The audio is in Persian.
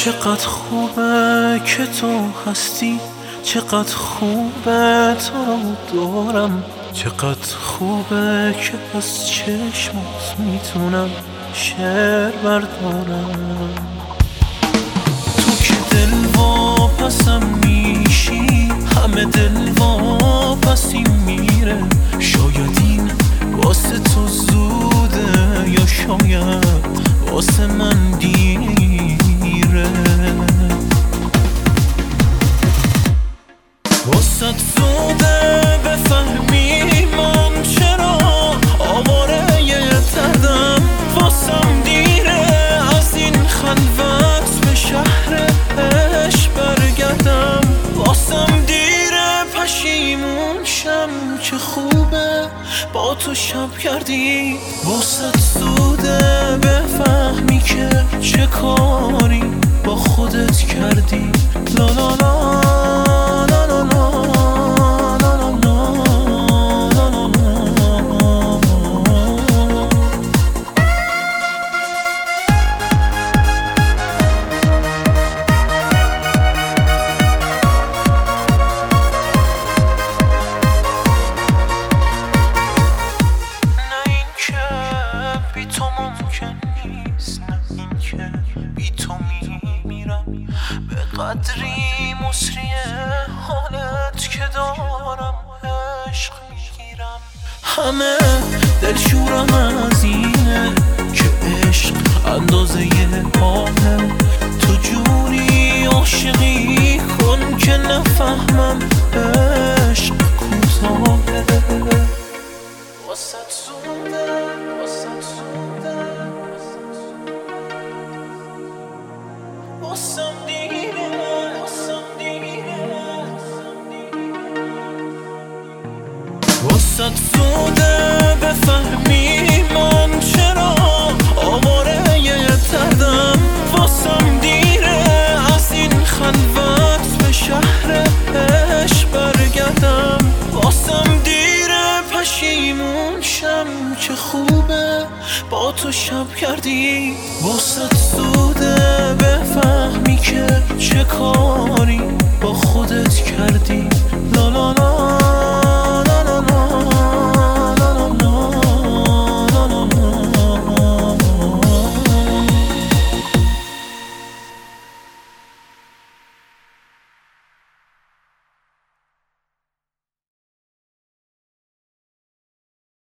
چقدر خوبه که تو هستی، چقدر خوبه تو رو دارم، چقدر خوبه که از چشمات میتونم شعر بردارم. تو که دل واپسم میشی، همه دل واپسی میره. شاید این واسه تو زوده یا شاید واسه من دیره. واسه زوده بفهمی من چرا آواره یه دردم، واسم دیره از این خلوت به شهر عشق برگردم. واسم دیره پشیمون شم که خوبه با تو شب کردی. واسه زوده بفهمی که چه کاری با خودت کردی. لا لا لا به قدری مصریه حالت که دارم عشق میگیرم. همه دلشورم از اینه که عشق اندازه آبه. تو جوری عاشقی کن که نفهمم عشق کوتاهه. واسه زوده واسم دیره واسه زوده بفهمی من چرا آواره یه دردم. واسم دیره از این خلوت به شهر عشق برگردم. واسم دیره پشیمون شم که خوبه با تو شب کردی. واسه زوده